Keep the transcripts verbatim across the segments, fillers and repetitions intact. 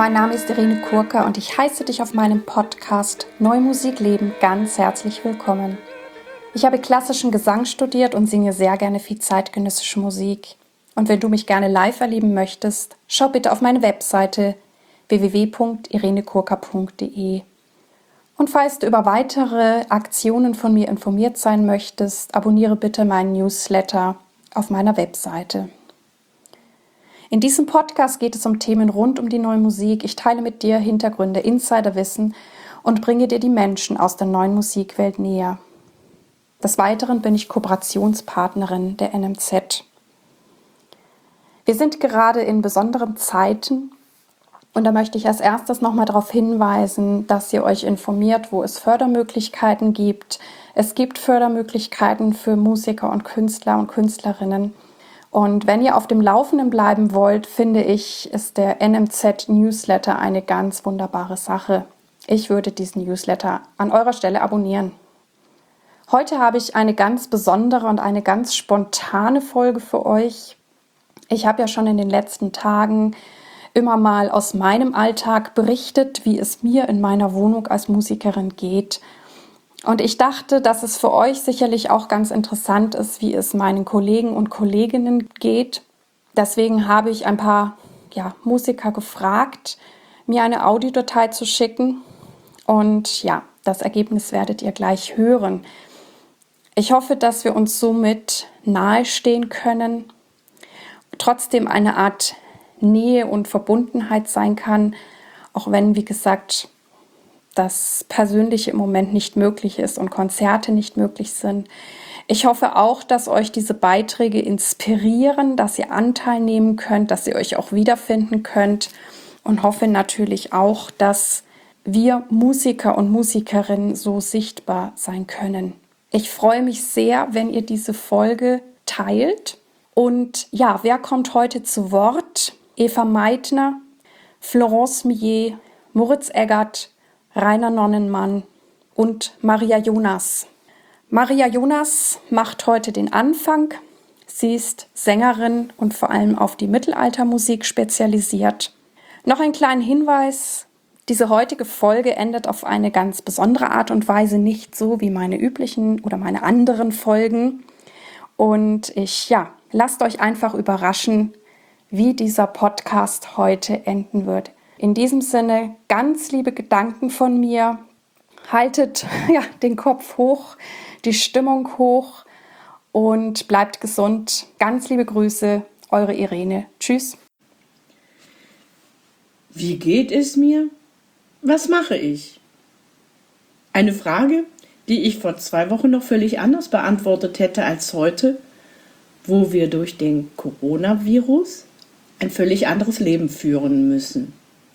Mein Name ist Irene Kurka und ich heiße dich auf meinem Podcast Neue Musik leben ganz herzlich willkommen. Ich habe klassischen Gesang studiert und singe sehr gerne viel zeitgenössische Musik. Und wenn du mich gerne live erleben möchtest, schau bitte auf meine Webseite w w w punkt irene kurka punkt d e. Und falls du über weitere Aktionen von mir informiert sein möchtest, abonniere bitte meinen Newsletter auf meiner Webseite. In diesem Podcast geht es um Themen rund um die neue Musik. Ich teile mit dir Hintergründe, Insiderwissen und bringe dir die Menschen aus der neuen Musikwelt näher. Des Weiteren bin ich Kooperationspartnerin der N M Z. Wir sind gerade in besonderen Zeiten und da möchte ich als erstes nochmal darauf hinweisen, dass ihr euch informiert, wo es Fördermöglichkeiten gibt. Es gibt Fördermöglichkeiten für Musiker und Künstler und Künstlerinnen. Und wenn ihr auf dem Laufenden bleiben wollt, finde ich, ist der N M Z-Newsletter eine ganz wunderbare Sache. Ich würde diesen Newsletter an eurer Stelle abonnieren. Heute habe ich eine ganz besondere und eine ganz spontane Folge für euch. Ich habe ja schon in den letzten Tagen immer mal aus meinem Alltag berichtet, wie es mir in meiner Wohnung als Musikerin geht. Und ich dachte, dass es für euch sicherlich auch ganz interessant ist, wie es meinen Kollegen und Kolleginnen geht. Deswegen habe ich ein paar ja, Musiker gefragt, mir eine Audiodatei zu schicken. Und ja, das Ergebnis werdet ihr gleich hören. Ich hoffe, dass wir uns somit nahestehen können, trotzdem eine Art Nähe und Verbundenheit sein kann, auch wenn, wie gesagt, das Persönliche im Moment nicht möglich ist und Konzerte nicht möglich sind. Ich hoffe auch, dass euch diese Beiträge inspirieren, dass ihr Anteil nehmen könnt, dass ihr euch auch wiederfinden könnt und hoffe natürlich auch, dass wir Musiker und Musikerinnen so sichtbar sein können. Ich freue mich sehr, wenn ihr diese Folge teilt. Und ja, wer kommt heute zu Wort? Eva Meitner, Florence Millet, Moritz Eggert, Rainer Nonnenmann und Maria Jonas. Maria Jonas macht heute den Anfang. Sie ist Sängerin und vor allem auf die Mittelaltermusik spezialisiert. Noch ein kleiner Hinweis: Diese heutige Folge endet auf eine ganz besondere Art und Weise, nicht so wie meine üblichen oder meine anderen Folgen. Und ich, ja, lasst euch einfach überraschen, wie dieser Podcast heute enden wird. In diesem Sinne ganz liebe Gedanken von mir. Haltet ja, den Kopf hoch, die Stimmung hoch und bleibt gesund. Ganz liebe Grüße, eure Irene. Tschüss. Wie geht es mir? Was mache ich? Eine Frage, die ich vor zwei Wochen noch völlig anders beantwortet hätte als heute, wo wir durch den Coronavirus ein völlig anderes Leben führen müssen.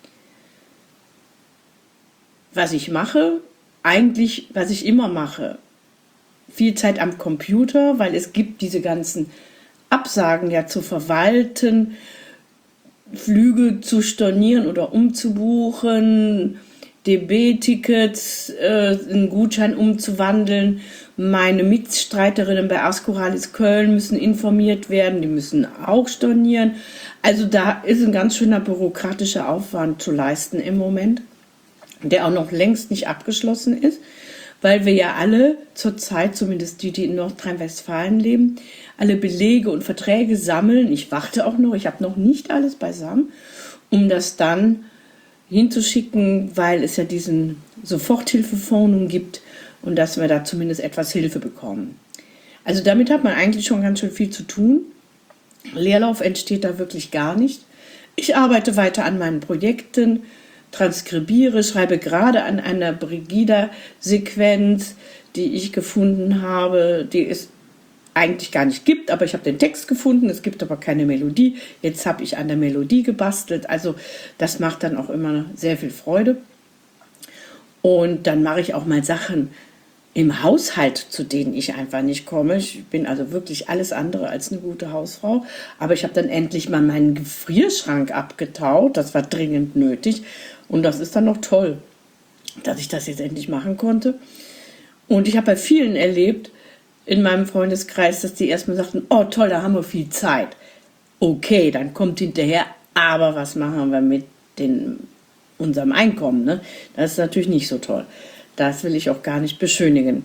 Was ich mache, eigentlich, was ich immer mache. Viel Zeit am Computer, weil es gibt diese ganzen Absagen ja zu verwalten, Flüge zu stornieren oder umzubuchen, D B-Tickets äh, in Gutschein umzuwandeln. Meine Mitstreiterinnen bei Askuralis Köln müssen informiert werden, die müssen auch stornieren. Also da ist ein ganz schöner bürokratischer Aufwand zu leisten im Moment, der auch noch längst nicht abgeschlossen ist, weil wir ja alle zurzeit, zumindest die, die in Nordrhein-Westfalen leben, alle Belege und Verträge sammeln. Ich warte auch noch, ich habe noch nicht alles beisammen, um das dann hinzuschicken, weil es ja diesen Soforthilfefonds nun gibt und dass wir da zumindest etwas Hilfe bekommen. Also damit hat man eigentlich schon ganz schön viel zu tun. Leerlauf entsteht da wirklich gar nicht. Ich arbeite weiter an meinen Projekten, transkribiere, schreibe gerade an einer Brigida-Sequenz, die ich gefunden habe, die es eigentlich gar nicht gibt, aber ich habe den Text gefunden, es gibt aber keine Melodie. Jetzt habe ich an der Melodie gebastelt, also das macht dann auch immer sehr viel Freude. Und dann mache ich auch mal Sachen im Haushalt, zu denen ich einfach nicht komme. Ich bin also wirklich alles andere als eine gute Hausfrau, aber ich habe dann endlich mal meinen Gefrierschrank abgetaut, das war dringend nötig. Und das ist dann noch toll, dass ich das jetzt endlich machen konnte. Und ich habe bei vielen erlebt, in meinem Freundeskreis, dass die erstmal sagten, oh toll, da haben wir viel Zeit. Okay, dann kommt hinterher, aber was machen wir mit den unserem Einkommen. Ne? Das ist natürlich nicht so toll. Das will ich auch gar nicht beschönigen.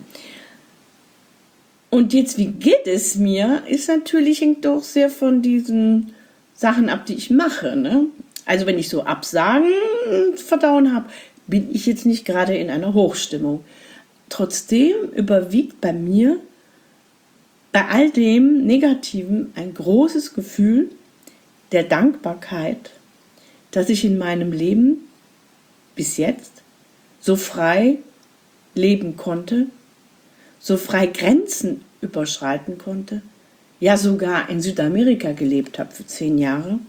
Und jetzt, wie geht es mir, ist natürlich, hängt doch sehr von diesen Sachen ab, die ich mache. Ne? Also wenn ich so Absagen verdauen habe, bin ich jetzt nicht gerade in einer Hochstimmung. Trotzdem überwiegt bei mir bei all dem Negativen ein großes Gefühl der Dankbarkeit, dass ich in meinem Leben bis jetzt so frei leben konnte, so frei Grenzen überschreiten konnte, ja sogar in Südamerika gelebt habe für zehn Jahre.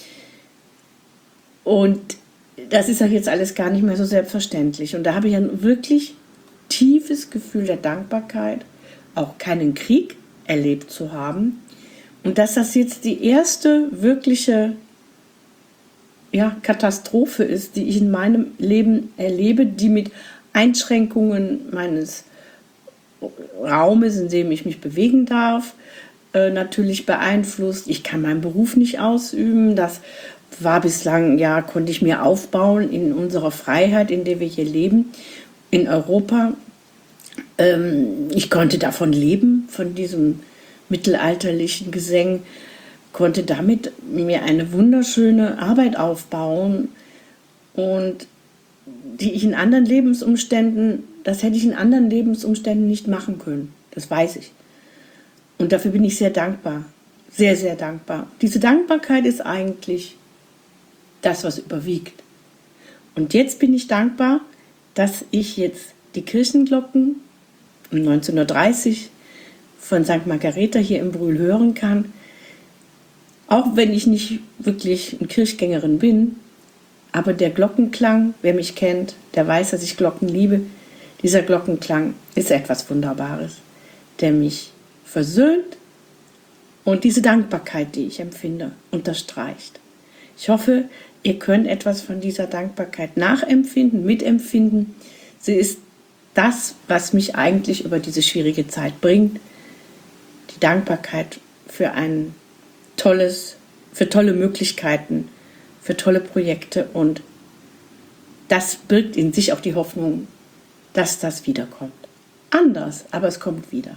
Und das ist ja jetzt alles gar nicht mehr so selbstverständlich. Und da habe ich ein wirklich tiefes Gefühl der Dankbarkeit, auch keinen Krieg erlebt zu haben. Und dass das jetzt die erste wirkliche ja, Katastrophe ist, die ich in meinem Leben erlebe, die mit Einschränkungen meines Raumes, in dem ich mich bewegen darf, äh, natürlich beeinflusst. Ich kann meinen Beruf nicht ausüben. Das war bislang, ja, konnte ich mir aufbauen in unserer Freiheit, in der wir hier leben, in Europa. Ähm, ich konnte davon leben, von diesem mittelalterlichen Gesang, konnte damit mir eine wunderschöne Arbeit aufbauen und die ich in anderen Lebensumständen, das hätte ich in anderen Lebensumständen nicht machen können. Das weiß ich. Und dafür bin ich sehr dankbar. Sehr, sehr dankbar. Diese Dankbarkeit ist eigentlich das, was überwiegt. Und jetzt bin ich dankbar, dass ich jetzt die Kirchenglocken um neunzehn Uhr dreißig von Sankt Margareta hier im Brühl hören kann. Auch wenn ich nicht wirklich eine Kirchgängerin bin, aber der Glockenklang, wer mich kennt, der weiß, dass ich Glocken liebe. Dieser Glockenklang ist etwas Wunderbares, der mich versöhnt und diese Dankbarkeit, die ich empfinde, unterstreicht. Ich hoffe, ihr könnt etwas von dieser Dankbarkeit nachempfinden, mitempfinden. Sie ist das, was mich eigentlich über diese schwierige Zeit bringt. Die Dankbarkeit für ein tolles, für tolle Möglichkeiten, für tolle Projekte, und das birgt in sich auch die Hoffnung, dass das wiederkommt. Anders, aber es kommt wieder.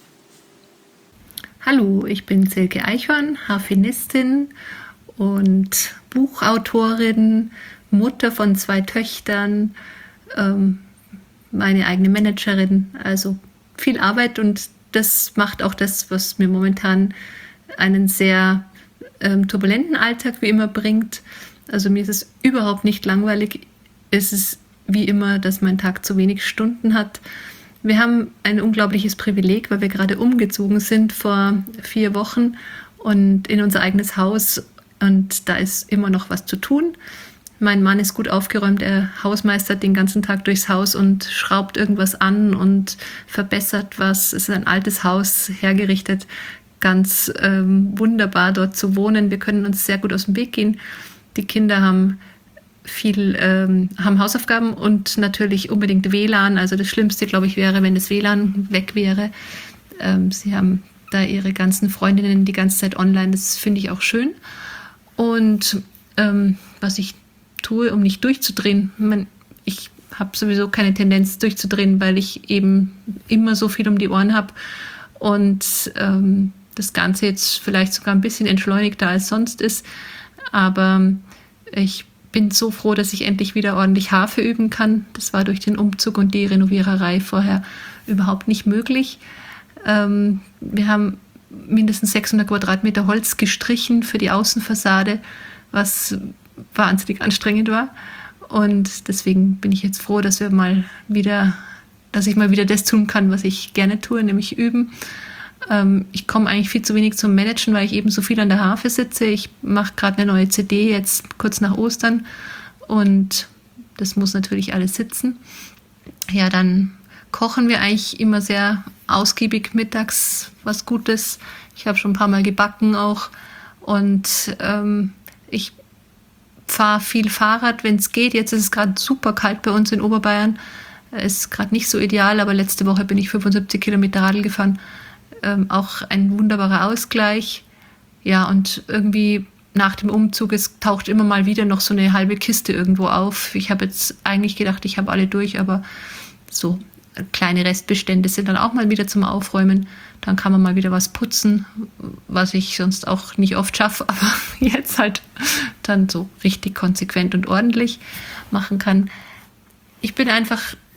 Hallo, ich bin Silke Eichhorn, Harfenistin und Buchautorin, Mutter von zwei Töchtern, ähm, meine eigene Managerin, also viel Arbeit, und das macht auch das, was mir momentan einen sehr ähm, turbulenten Alltag wie immer bringt. Also mir ist es überhaupt nicht langweilig. Es ist wie immer, dass mein Tag zu wenig Stunden hat. Wir haben ein unglaubliches Privileg, weil wir gerade umgezogen sind vor vier Wochen und in unser eigenes Haus, und da ist immer noch was zu tun. Mein Mann ist gut aufgeräumt, er hausmeistert den ganzen Tag durchs Haus und schraubt irgendwas an und verbessert was. Es ist ein altes Haus, hergerichtet, ganz ähm, wunderbar dort zu wohnen. Wir können uns sehr gut aus dem Weg gehen. Die Kinder haben viel, ähm, haben Hausaufgaben und natürlich unbedingt W L A N. Also das Schlimmste, glaube ich, wäre, wenn das W L A N weg wäre. Ähm, sie haben da ihre ganzen Freundinnen die ganze Zeit online. Das finde ich auch schön. Und ähm, was ich tue, um nicht durchzudrehen, man, ich habe sowieso keine Tendenz durchzudrehen, weil ich eben immer so viel um die Ohren habe und ähm, das Ganze jetzt vielleicht sogar ein bisschen entschleunigter als sonst ist. Aber ich bin so froh, dass ich endlich wieder ordentlich Harfe üben kann. Das war durch den Umzug und die Renoviererei vorher überhaupt nicht möglich. Ähm, wir haben mindestens sechshundert Quadratmeter Holz gestrichen für die Außenfassade, was wahnsinnig anstrengend war. Und deswegen bin ich jetzt froh, dass wir mal wieder, dass ich mal wieder das tun kann, was ich gerne tue, nämlich üben. Ähm, ich komme eigentlich viel zu wenig zum Managen, weil ich eben so viel an der Harfe sitze. Ich mache gerade eine neue C D jetzt kurz nach Ostern und das muss natürlich alles sitzen. Ja, dann kochen wir eigentlich immer sehr ausgiebig mittags was Gutes. Ich habe schon ein paar Mal gebacken auch und ähm, ich fahre viel Fahrrad, wenn es geht. Jetzt ist es gerade super kalt bei uns in Oberbayern. Es ist gerade nicht so ideal, aber letzte Woche bin ich fünfundsiebzig Kilometer Radl gefahren. Ähm, auch ein wunderbarer Ausgleich. Ja, und irgendwie nach dem Umzug, es taucht immer mal wieder noch so eine halbe Kiste irgendwo auf. Ich habe jetzt eigentlich gedacht, ich habe alle durch, aber so kleine Restbestände sind dann auch mal wieder zum Aufräumen. Dann kann man mal wieder was putzen, was ich sonst auch nicht oft schaffe, aber jetzt halt dann so richtig konsequent und ordentlich machen kann. Ich bin einfach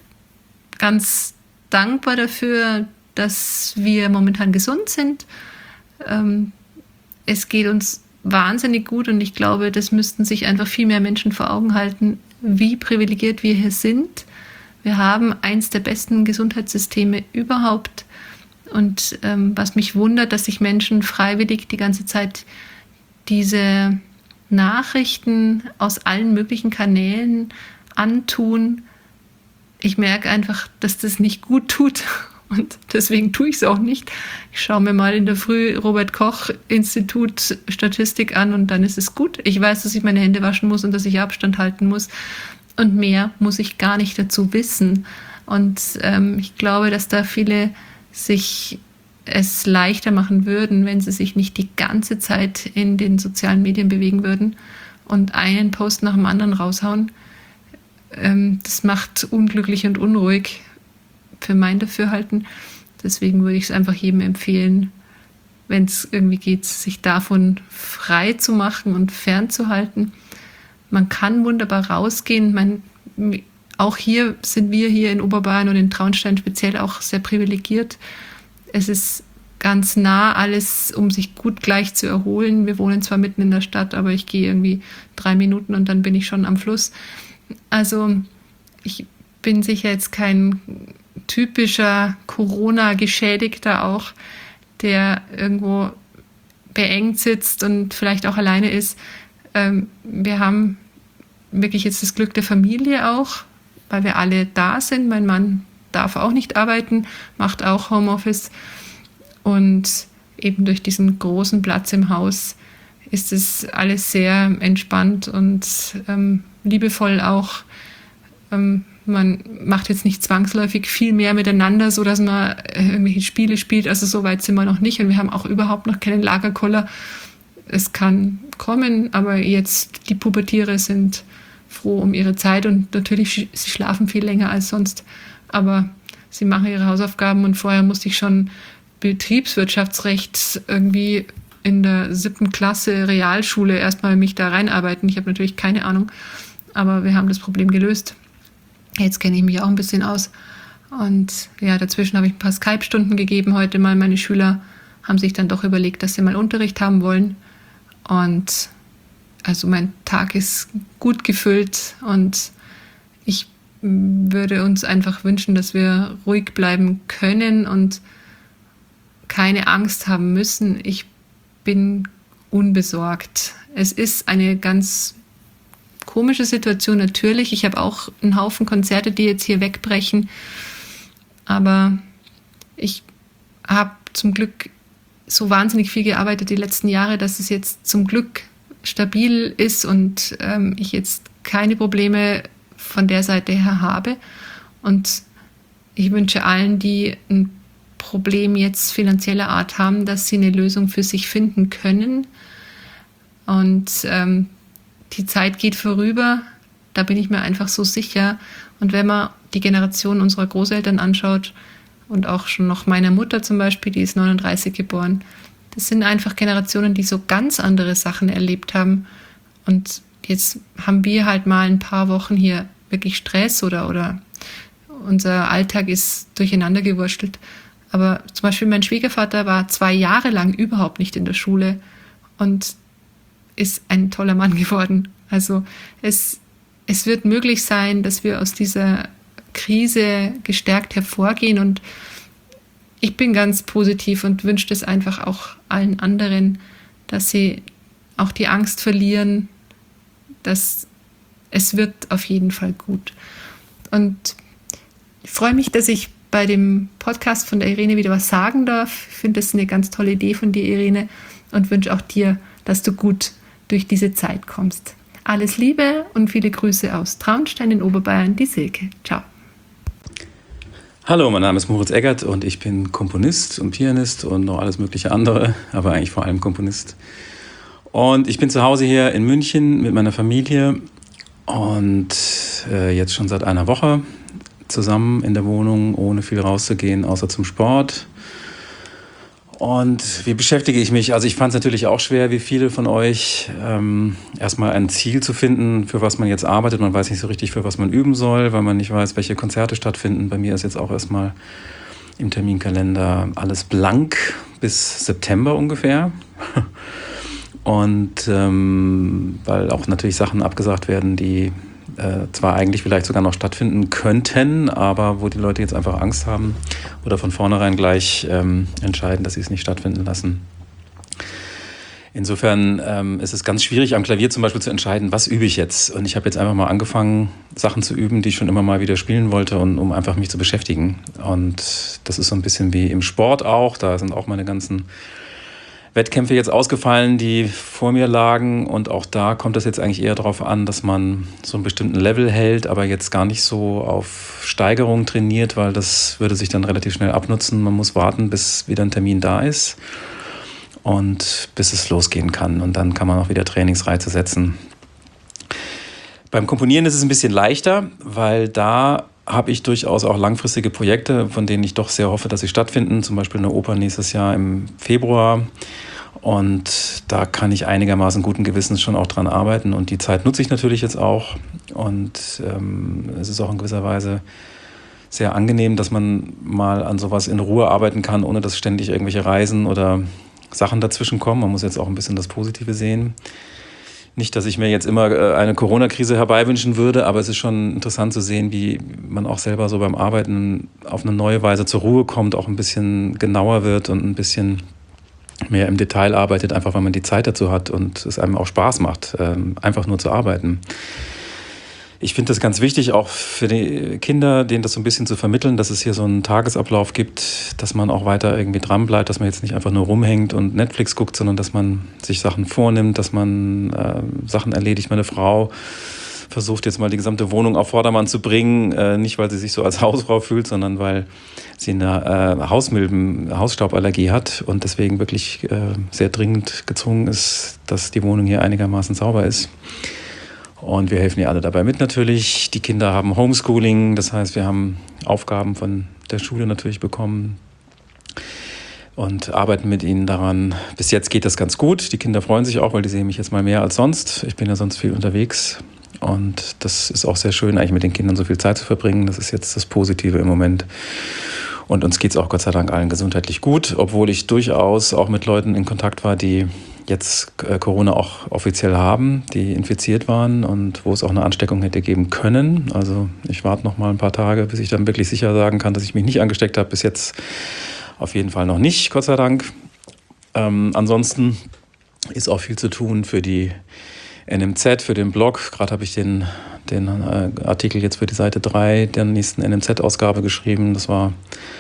ganz dankbar dafür, dass wir momentan gesund sind. Ähm, es geht uns wahnsinnig gut und ich glaube, das müssten sich einfach viel mehr Menschen vor Augen halten, wie privilegiert wir hier sind. Wir haben eins der besten Gesundheitssysteme überhaupt und ähm, was mich wundert, dass sich Menschen freiwillig die ganze Zeit diese Nachrichten aus allen möglichen Kanälen antun. Ich merke einfach, dass das nicht gut tut. Und deswegen tue ich es auch nicht. Ich schaue mir mal in der Früh Robert-Koch-Institut Statistik an und dann ist es gut. Ich weiß, dass ich meine Hände waschen muss und dass ich Abstand halten muss. Und mehr muss ich gar nicht dazu wissen. Und ähm, ich glaube, dass da viele sich es leichter machen würden, wenn sie sich nicht die ganze Zeit in den sozialen Medien bewegen würden und einen Post nach dem anderen raushauen. Ähm, das macht unglücklich und unruhig für mein Dafürhalten. Deswegen würde ich es einfach jedem empfehlen, wenn es irgendwie geht, sich davon frei zu machen und fernzuhalten. Man kann wunderbar rausgehen. Man, auch hier sind wir hier in Oberbayern und in Traunstein speziell auch sehr privilegiert. Es ist ganz nah alles, um sich gut gleich zu erholen. Wir wohnen zwar mitten in der Stadt, aber ich gehe irgendwie drei Minuten und dann bin ich schon am Fluss. Also ich bin sicher jetzt kein typischer Corona-Geschädigter auch, der irgendwo beengt sitzt und vielleicht auch alleine ist. Ähm, wir haben wirklich jetzt das Glück der Familie auch, weil wir alle da sind. Mein Mann darf auch nicht arbeiten, macht auch Homeoffice. Und eben durch diesen großen Platz im Haus ist es alles sehr entspannt und ähm, liebevoll auch. Ähm, man macht jetzt nicht zwangsläufig viel mehr miteinander, so dass man irgendwelche Spiele spielt. Also so weit sind wir noch nicht und wir haben auch überhaupt noch keinen Lagerkoller. Es kann kommen, aber jetzt die Pubertiere sind froh um ihre Zeit und natürlich, sie schlafen viel länger als sonst, aber sie machen ihre Hausaufgaben und vorher musste ich schon Betriebswirtschaftsrecht irgendwie in der siebten Klasse Realschule erstmal mich da reinarbeiten. Ich habe natürlich keine Ahnung, aber wir haben das Problem gelöst. Jetzt kenne ich mich auch ein bisschen aus und ja, dazwischen habe ich ein paar Skype-Stunden gegeben heute mal. Meine Schüler haben sich dann doch überlegt, dass sie mal Unterricht haben wollen und also mein Tag ist gut gefüllt und ich würde uns einfach wünschen, dass wir ruhig bleiben können und keine Angst haben müssen. Ich bin unbesorgt. Es ist eine ganz komische Situation natürlich. Ich habe auch einen Haufen Konzerte, die jetzt hier wegbrechen. Aber ich habe zum Glück so wahnsinnig viel gearbeitet die letzten Jahre, dass es jetzt zum Glück stabil ist und ähm, ich jetzt keine Probleme von der Seite her habe. Und ich wünsche allen, die ein Problem jetzt finanzieller Art haben, dass sie eine Lösung für sich finden können. Und ähm, die Zeit geht vorüber, da bin ich mir einfach so sicher. Und wenn man die Generation unserer Großeltern anschaut und auch schon noch meiner Mutter zum Beispiel, die ist neununddreißig geboren, das sind einfach Generationen, die so ganz andere Sachen erlebt haben. Und jetzt haben wir halt mal ein paar Wochen hier wirklich Stress oder, oder unser Alltag ist durcheinander gewurstelt. Aber zum Beispiel mein Schwiegervater war zwei Jahre lang überhaupt nicht in der Schule und ist ein toller Mann geworden. Also es, es wird möglich sein, dass wir aus dieser Krise gestärkt hervorgehen und ich bin ganz positiv und wünsche es einfach auch allen anderen, dass sie auch die Angst verlieren, dass es wird auf jeden Fall gut. Und ich freue mich, dass ich bei dem Podcast von der Irene wieder was sagen darf. Ich finde das eine ganz tolle Idee von dir, Irene, und wünsche auch dir, dass du gut durch diese Zeit kommst. Alles Liebe und viele Grüße aus Traunstein in Oberbayern, die Silke. Ciao. Hallo, mein Name ist Moritz Eggert und ich bin Komponist und Pianist und noch alles mögliche andere, aber eigentlich vor allem Komponist. Und ich bin zu Hause hier in München mit meiner Familie und äh, jetzt schon seit einer Woche zusammen in der Wohnung, ohne viel rauszugehen, außer zum Sport. Und wie beschäftige ich mich? Also ich fand es natürlich auch schwer, wie viele von euch, ähm, erstmal ein Ziel zu finden, für was man jetzt arbeitet. Man weiß nicht so richtig, für was man üben soll, weil man nicht weiß, welche Konzerte stattfinden. Bei mir ist jetzt auch erstmal im Terminkalender alles blank bis September ungefähr. Und ähm, weil auch natürlich Sachen abgesagt werden, die äh, zwar eigentlich vielleicht sogar noch stattfinden könnten, aber wo die Leute jetzt einfach Angst haben oder von vornherein gleich ähm, entscheiden, dass sie es nicht stattfinden lassen. Insofern ähm, ist es ganz schwierig, am Klavier zum Beispiel zu entscheiden, was übe ich jetzt. Und ich habe jetzt einfach mal angefangen, Sachen zu üben, die ich schon immer mal wieder spielen wollte, und, um einfach mich zu beschäftigen. Und das ist so ein bisschen wie im Sport auch. Da sind auch meine ganzen Wettkämpfe jetzt ausgefallen, die vor mir lagen, und auch da kommt es jetzt eigentlich eher darauf an, dass man so einen bestimmten Level hält, aber jetzt gar nicht so auf Steigerung trainiert, weil das würde sich dann relativ schnell abnutzen. Man muss warten, bis wieder ein Termin da ist und bis es losgehen kann, und dann kann man auch wieder Trainingsreize setzen. Beim Komponieren ist es ein bisschen leichter, weil da habe ich durchaus auch langfristige Projekte, von denen ich doch sehr hoffe, dass sie stattfinden. Zum Beispiel eine Oper nächstes Jahr im Februar. Und da kann ich einigermaßen guten Gewissens schon auch dran arbeiten. Und die Zeit nutze ich natürlich jetzt auch. Und ähm, es ist auch in gewisser Weise sehr angenehm, dass man mal an sowas in Ruhe arbeiten kann, ohne dass ständig irgendwelche Reisen oder Sachen dazwischen kommen. Man muss jetzt auch ein bisschen das Positive sehen. Nicht, dass ich mir jetzt immer eine Corona-Krise herbeiwünschen würde, aber es ist schon interessant zu sehen, wie man auch selber so beim Arbeiten auf eine neue Weise zur Ruhe kommt, auch ein bisschen genauer wird und ein bisschen mehr im Detail arbeitet, einfach weil man die Zeit dazu hat und es einem auch Spaß macht, einfach nur zu arbeiten. Ich finde das ganz wichtig, auch für die Kinder, denen das so ein bisschen zu vermitteln, dass es hier so einen Tagesablauf gibt, dass man auch weiter irgendwie dran bleibt, dass man jetzt nicht einfach nur rumhängt und Netflix guckt, sondern dass man sich Sachen vornimmt, dass man äh, Sachen erledigt. Meine Frau versucht jetzt mal die gesamte Wohnung auf Vordermann zu bringen, äh, nicht weil sie sich so als Hausfrau fühlt, sondern weil sie eine äh, Hausmilben, Hausstauballergie hat und deswegen wirklich äh, sehr dringend gezwungen ist, dass die Wohnung hier einigermaßen sauber ist. Und wir helfen ihr alle dabei mit natürlich. Die Kinder haben Homeschooling, das heißt, wir haben Aufgaben von der Schule natürlich bekommen und arbeiten mit ihnen daran. Bis jetzt geht das ganz gut. Die Kinder freuen sich auch, weil die sehen mich jetzt mal mehr als sonst. Ich bin ja sonst viel unterwegs und das ist auch sehr schön, eigentlich mit den Kindern so viel Zeit zu verbringen. Das ist jetzt das Positive im Moment. Und uns geht es auch Gott sei Dank allen gesundheitlich gut, obwohl ich durchaus auch mit Leuten in Kontakt war, die jetzt Corona auch offiziell haben, die infiziert waren und wo es auch eine Ansteckung hätte geben können. Also ich warte noch mal ein paar Tage, bis ich dann wirklich sicher sagen kann, dass ich mich nicht angesteckt habe. Bis jetzt auf jeden Fall noch nicht, Gott sei Dank. Ähm, ansonsten ist auch viel zu tun für die N M Z, für den Blog. Gerade habe ich den, den äh, Artikel jetzt für die Seite drei der nächsten N M Z-Ausgabe geschrieben. Das war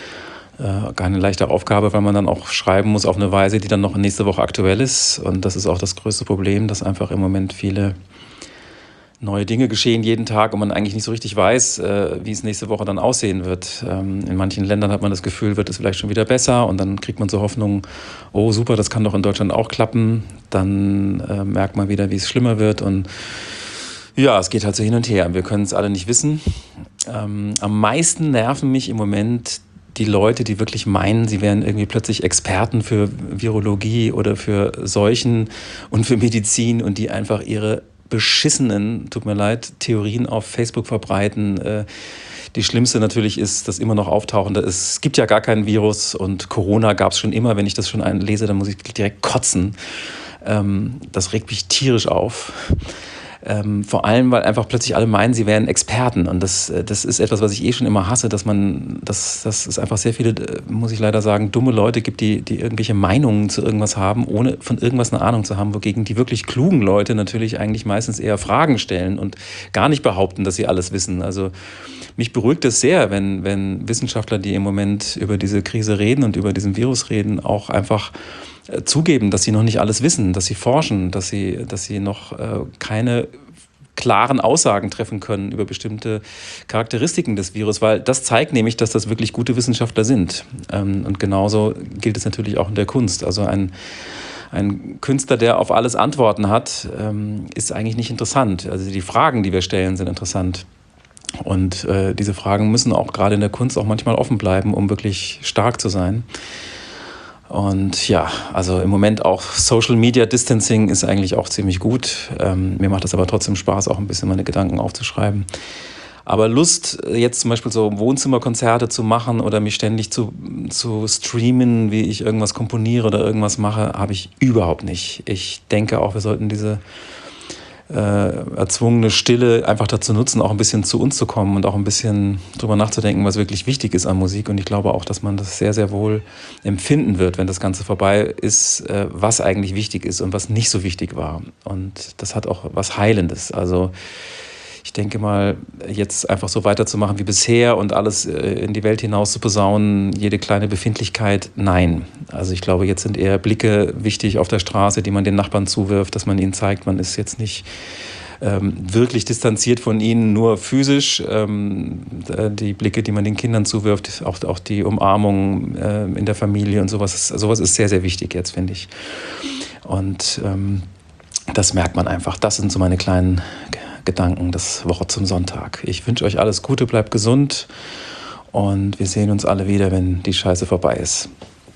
Äh, keine leichte Aufgabe, weil man dann auch schreiben muss auf eine Weise, die dann noch nächste Woche aktuell ist. Und das ist auch das größte Problem, dass einfach im Moment viele neue Dinge geschehen jeden Tag und man eigentlich nicht so richtig weiß, äh, wie es nächste Woche dann aussehen wird. Ähm, in manchen Ländern hat man das Gefühl, wird es vielleicht schon wieder besser, und dann kriegt man so Hoffnung, oh super, das kann doch in Deutschland auch klappen. Dann äh, merkt man wieder, wie es schlimmer wird, und ja, es geht halt so hin und her. Wir können es alle nicht wissen. Ähm, am meisten nerven mich im Moment die Leute, die wirklich meinen, sie wären irgendwie plötzlich Experten für Virologie oder für Seuchen und für Medizin, und die einfach ihre beschissenen, tut mir leid, Theorien auf Facebook verbreiten. Die schlimmste natürlich ist, dass immer noch auftauchen, es gibt ja gar keinen Virus und Corona gab es schon immer. Wenn ich das schon lese, dann muss ich direkt kotzen. Das regt mich tierisch auf. Ähm, vor allem, weil einfach plötzlich alle meinen, sie wären Experten. Und das, das ist etwas, was ich eh schon immer hasse, dass man, dass, dass es einfach sehr viele, muss ich leider sagen, dumme Leute gibt, die, die irgendwelche Meinungen zu irgendwas haben, ohne von irgendwas eine Ahnung zu haben, wogegen die wirklich klugen Leute natürlich eigentlich meistens eher Fragen stellen und gar nicht behaupten, dass sie alles wissen. Also mich beruhigt es sehr, wenn, wenn Wissenschaftler, die im Moment über diese Krise reden und über diesen Virus reden, auch einfach zugeben, dass sie noch nicht alles wissen, dass sie forschen, dass sie, dass sie noch äh, keine klaren Aussagen treffen können über bestimmte Charakteristiken des Virus, weil das zeigt nämlich, dass das wirklich gute Wissenschaftler sind. Ähm, und genauso gilt es natürlich auch in der Kunst. Also ein, ein Künstler, der auf alles Antworten hat, ist eigentlich nicht interessant. Also die Fragen, die wir stellen, sind interessant. Und äh, diese Fragen müssen auch gerade in der Kunst auch manchmal offen bleiben, um wirklich stark zu sein. Und ja, also im Moment auch Social Media Distancing ist eigentlich auch ziemlich gut. Ähm, mir macht es aber trotzdem Spaß, auch ein bisschen meine Gedanken aufzuschreiben. Aber Lust, jetzt zum Beispiel so Wohnzimmerkonzerte zu machen oder mich ständig zu, zu streamen, wie ich irgendwas komponiere oder irgendwas mache, habe ich überhaupt nicht. Ich denke auch, wir sollten diese Äh, erzwungene Stille einfach dazu nutzen, auch ein bisschen zu uns zu kommen und auch ein bisschen drüber nachzudenken, was wirklich wichtig ist an Musik. Und ich glaube auch, dass man das sehr, sehr wohl empfinden wird, wenn das Ganze vorbei ist, äh, was eigentlich wichtig ist und was nicht so wichtig war. Und das hat auch was Heilendes. Also ich denke mal, jetzt einfach so weiterzumachen wie bisher und alles in die Welt hinaus zu posaunen, jede kleine Befindlichkeit, nein. Also ich glaube, jetzt sind eher Blicke wichtig auf der Straße, die man den Nachbarn zuwirft, dass man ihnen zeigt, man ist jetzt nicht ähm, wirklich distanziert von ihnen, nur physisch. Ähm, die Blicke, die man den Kindern zuwirft, auch, auch die Umarmung äh, in der Familie und sowas, sowas ist sehr, sehr wichtig jetzt, finde ich. Und ähm, das merkt man einfach. Das sind so meine kleinen Gedanken das Woche zum Sonntag. Ich wünsche euch alles Gute, bleibt gesund und wir sehen uns alle wieder, wenn die Scheiße vorbei ist.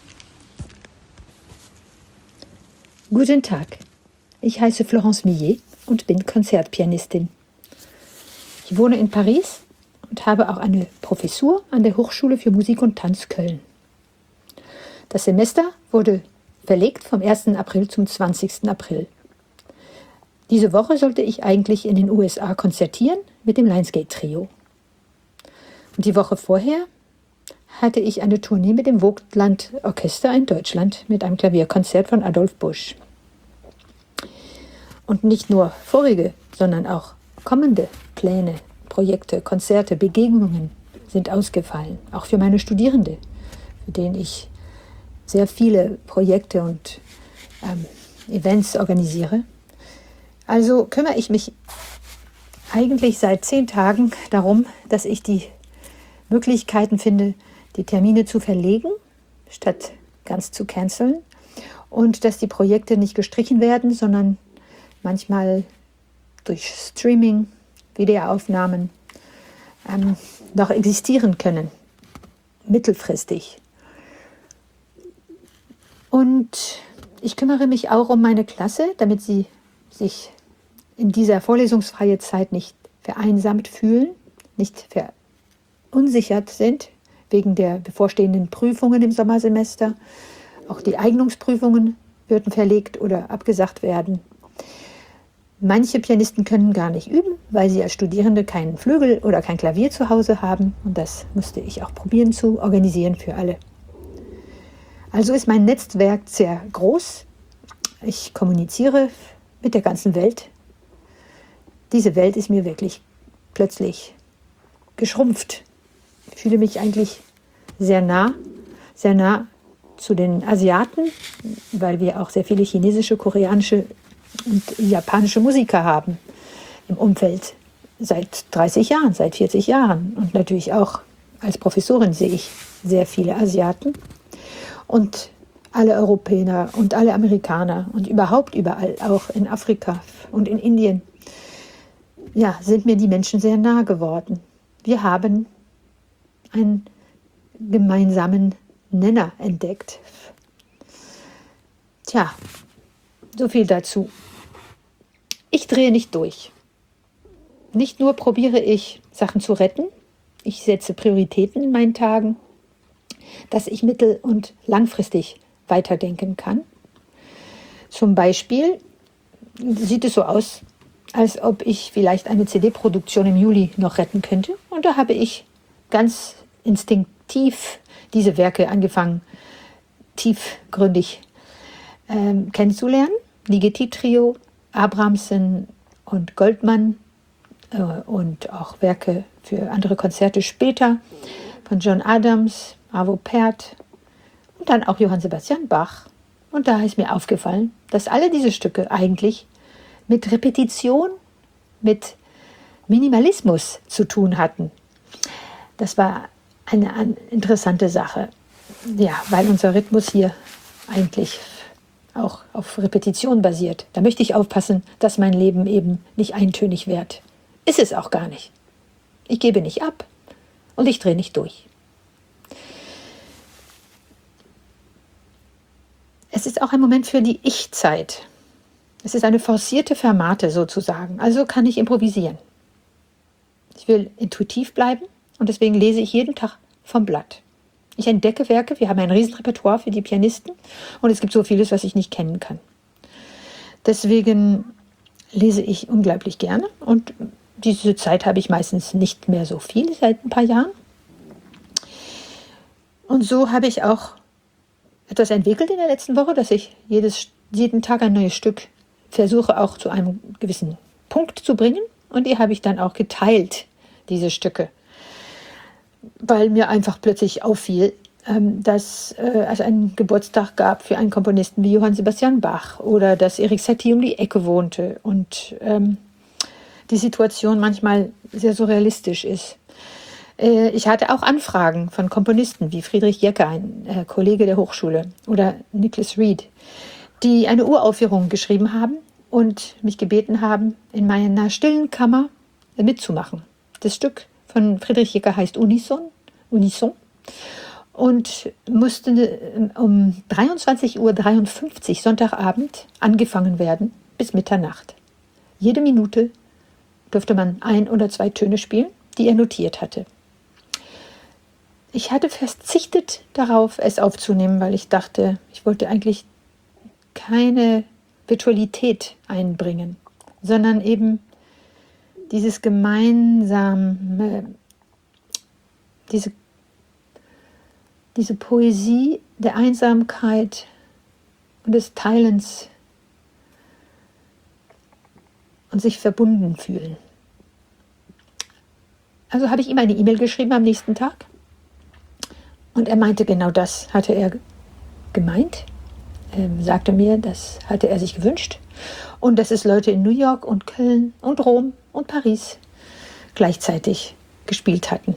Guten Tag, ich heiße Florence Millet und bin Konzertpianistin. Ich wohne in Paris und habe auch eine Professur an der Hochschule für Musik und Tanz Köln. Das Semester wurde verlegt vom ersten April zum zwanzigsten April. Diese Woche sollte ich eigentlich in den U S A konzertieren mit dem Lionsgate Trio. Und die Woche vorher hatte ich eine Tournee mit dem Vogtland Orchester in Deutschland mit einem Klavierkonzert von Adolf Busch. Und nicht nur vorige, sondern auch kommende Pläne, Projekte, Konzerte, Begegnungen sind ausgefallen. Auch für meine Studierende, für denen ich sehr viele Projekte und ähm, Events organisiere. Also kümmere ich mich eigentlich seit zehn Tagen darum, dass ich die Möglichkeiten finde, die Termine zu verlegen, statt ganz zu canceln. Und dass die Projekte nicht gestrichen werden, sondern manchmal durch Streaming, Videoaufnahmen ähm, noch existieren können, mittelfristig. Und ich kümmere mich auch um meine Klasse, damit sie sich in dieser vorlesungsfreien Zeit nicht vereinsamt fühlen, nicht verunsichert sind wegen der bevorstehenden Prüfungen im Sommersemester. Auch die Eignungsprüfungen würden verlegt oder abgesagt werden. Manche Pianisten können gar nicht üben, weil sie als Studierende keinen Flügel oder kein Klavier zu Hause haben. Und das musste ich auch probieren zu organisieren für alle. Also ist mein Netzwerk sehr groß. Ich kommuniziere mit der ganzen Welt. Diese Welt ist mir wirklich plötzlich geschrumpft. Ich fühle mich eigentlich sehr nah, sehr nah zu den Asiaten, weil wir auch sehr viele chinesische, koreanische und japanische Musiker haben im Umfeld seit dreißig Jahren, seit vierzig Jahren. Und natürlich auch als Professorin sehe ich sehr viele Asiaten und alle Europäer und alle Amerikaner und überhaupt überall, auch in Afrika und in Indien, ja, sind mir die Menschen sehr nahe geworden. Wir haben einen gemeinsamen Nenner entdeckt. Tja, so viel dazu. Ich drehe nicht durch. Nicht nur probiere ich, Sachen zu retten, ich setze Prioritäten in meinen Tagen, dass ich mittel- und langfristig weiterdenken kann. Zum Beispiel sieht es so aus, als ob ich vielleicht eine C D-Produktion im Juli noch retten könnte. Und da habe ich ganz instinktiv diese Werke angefangen, tiefgründig ähm, kennenzulernen. Ligeti-Trio, Abramsen und Goldman äh, und auch Werke für andere Konzerte später von John Adams, Arvo Pärt und dann auch Johann Sebastian Bach. Und da ist mir aufgefallen, dass alle diese Stücke eigentlich mit Repetition, mit Minimalismus zu tun hatten. Das war eine, eine interessante Sache, ja, weil unser Rhythmus hier eigentlich auch auf Repetition basiert. Da möchte ich aufpassen, dass mein Leben eben nicht eintönig wird. Ist es auch gar nicht. Ich gebe nicht ab und ich drehe nicht durch. Es ist auch ein Moment für die Ich-Zeit. Es ist eine forcierte Fermate sozusagen, also kann ich improvisieren. Ich will intuitiv bleiben und deswegen lese ich jeden Tag vom Blatt. Ich entdecke Werke, wir haben ein Riesenrepertoire für die Pianisten und es gibt so vieles, was ich nicht kennen kann. Deswegen lese ich unglaublich gerne und diese Zeit habe ich meistens nicht mehr so viel, seit ein paar Jahren. Und so habe ich auch etwas entwickelt in der letzten Woche, dass ich jedes, jeden Tag ein neues Stück versuche auch zu einem gewissen Punkt zu bringen. Und die habe ich dann auch geteilt, diese Stücke. Weil mir einfach plötzlich auffiel, dass es einen Geburtstag gab für einen Komponisten wie Johann Sebastian Bach oder dass Erik Satie um die Ecke wohnte und ähm, die Situation manchmal sehr surrealistisch ist. Äh, ich hatte auch Anfragen von Komponisten wie Friedrich Jecker, ein äh, Kollege der Hochschule, oder Nicholas Reed, die eine Uraufführung geschrieben haben und mich gebeten haben, in meiner stillen Kammer mitzumachen. Das Stück von Friedrich Jecker heißt Unison, Unison und musste um dreiundzwanzig Uhr dreiundfünfzig Sonntagabend angefangen werden bis Mitternacht. Jede Minute durfte man ein oder zwei Töne spielen, die er notiert hatte. Ich hatte verzichtet darauf, es aufzunehmen, weil ich dachte, ich wollte eigentlich keine Virtualität einbringen, sondern eben dieses gemeinsame, diese, diese Poesie der Einsamkeit und des Teilens und sich verbunden fühlen. Also habe ich ihm eine E-Mail geschrieben am nächsten Tag und er meinte, genau das hatte er gemeint, ähm, sagte mir, das hatte er sich gewünscht und dass es Leute in New York und Köln und Rom und Paris gleichzeitig gespielt hatten.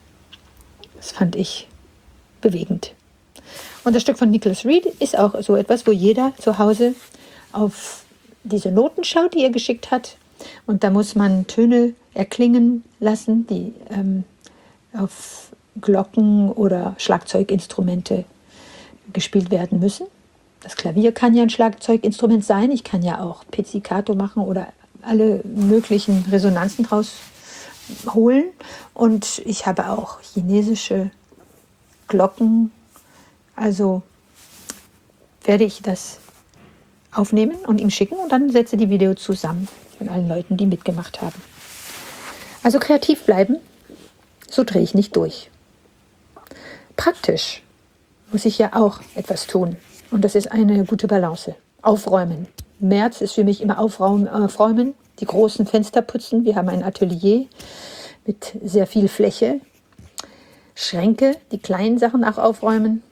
Das fand ich bewegend. Und das Stück von Nicholas Reed ist auch so etwas, wo jeder zu Hause auf diese Noten schaut, die er geschickt hat. Und da muss man Töne erklingen lassen, die ähm, auf Glocken oder Schlagzeuginstrumente gespielt werden müssen. Das Klavier kann ja ein Schlagzeuginstrument sein. Ich kann ja auch Pizzicato machen oder alle möglichen Resonanzen draus holen. Und ich habe auch chinesische Glocken. Also werde ich das aufnehmen und ihm schicken und dann setze die Video zusammen von allen Leuten, die mitgemacht haben. Also kreativ bleiben, so drehe ich nicht durch. Praktisch muss ich ja auch etwas tun und das ist eine gute Balance. Aufräumen. März ist für mich immer Aufräumen, aufräumen, die großen Fenster putzen. Wir haben ein Atelier mit sehr viel Fläche. Schränke, die kleinen Sachen auch aufräumen.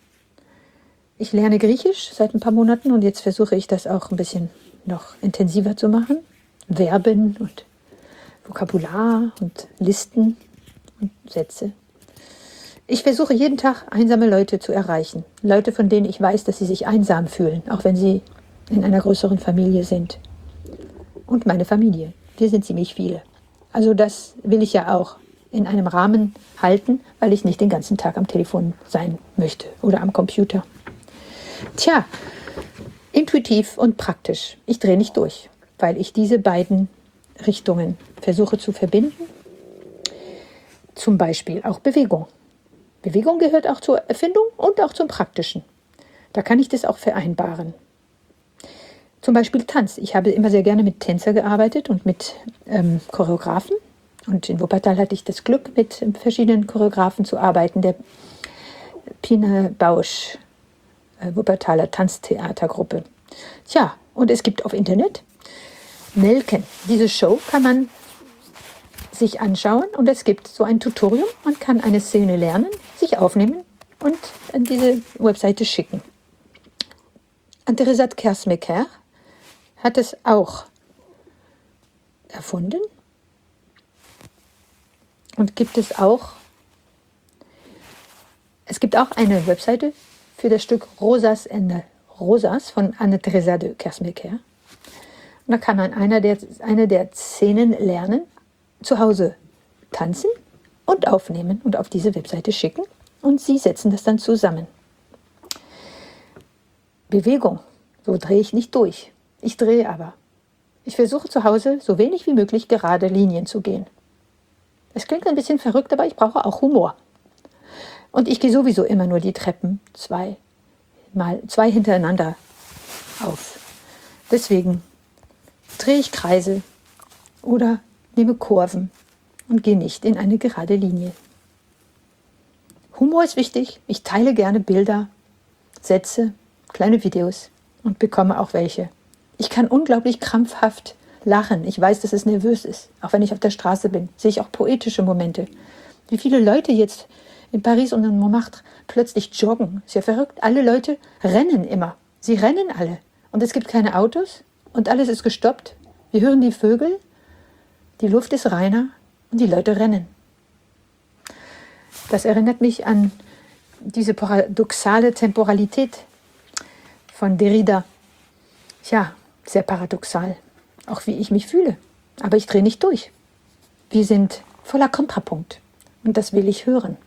Ich lerne Griechisch seit ein paar Monaten und jetzt versuche ich das auch ein bisschen noch intensiver zu machen. Verben und Vokabular und Listen und Sätze. Ich versuche jeden Tag einsame Leute zu erreichen. Leute, von denen ich weiß, dass sie sich einsam fühlen, auch wenn sie in einer größeren Familie sind. Und meine Familie. Wir sind ziemlich viele. Also das will ich ja auch in einem Rahmen halten, weil ich nicht den ganzen Tag am Telefon sein möchte oder am Computer. Tja, intuitiv und praktisch. Ich drehe nicht durch, weil ich diese beiden Richtungen versuche zu verbinden. Zum Beispiel auch Bewegung. Bewegung gehört auch zur Erfindung und auch zum Praktischen. Da kann ich das auch vereinbaren. Zum Beispiel Tanz. Ich habe immer sehr gerne mit Tänzer gearbeitet und mit ähm, Choreografen. Und in Wuppertal hatte ich das Glück, mit verschiedenen Choreografen zu arbeiten. Der Pina Bausch, äh, Wuppertaler Tanztheatergruppe. Tja, und es gibt auf Internet Nelken. Diese Show kann man sich anschauen und es gibt so ein Tutorium. Man kann eine Szene lernen, sich aufnehmen und an diese Webseite schicken. Andrezat Kersmaker hat es auch erfunden und gibt es auch, es gibt auch eine Webseite für das Stück Rosas and the, Rosas von Anne-Theresa de Kersmaeker. Und da kann man einer der, eine der Szenen lernen, zu Hause tanzen und aufnehmen und auf diese Webseite schicken. Und sie setzen das dann zusammen. Bewegung, so drehe ich nicht durch. Ich drehe aber. Ich versuche zu Hause so wenig wie möglich gerade Linien zu gehen. Es klingt ein bisschen verrückt, aber ich brauche auch Humor. Und ich gehe sowieso immer nur die Treppen zwei, mal zwei hintereinander auf. Deswegen drehe ich Kreise oder nehme Kurven und gehe nicht in eine gerade Linie. Humor ist wichtig. Ich teile gerne Bilder, Sätze, kleine Videos und bekomme auch welche. Ich kann unglaublich krampfhaft lachen. Ich weiß, dass es nervös ist. Auch wenn ich auf der Straße bin, sehe ich auch poetische Momente. Wie viele Leute jetzt in Paris und in Montmartre plötzlich joggen. Ist ja verrückt. Alle Leute rennen immer. Sie rennen alle. Und es gibt keine Autos und alles ist gestoppt. Wir hören die Vögel, die Luft ist reiner und die Leute rennen. Das erinnert mich an diese paradoxale Temporalität von Derrida. Ja, sehr paradoxal. Auch wie ich mich fühle. Aber ich drehe nicht durch. Wir sind voller Kontrapunkt. Und das will ich hören.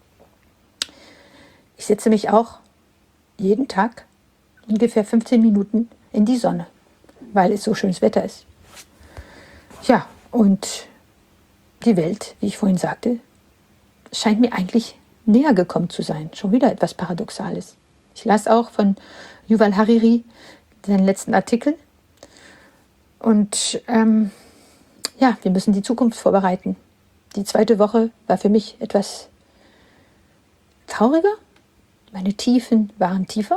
Ich setze mich auch jeden Tag ungefähr fünfzehn Minuten in die Sonne, weil es so schönes Wetter ist. Ja, und die Welt, wie ich vorhin sagte, scheint mir eigentlich näher gekommen zu sein. Schon wieder etwas Paradoxales. Ich las auch von Yuval Hariri seinen letzten Artikel. Und ähm, ja, wir müssen die Zukunft vorbereiten. Die zweite Woche war für mich etwas trauriger. Meine Tiefen waren tiefer.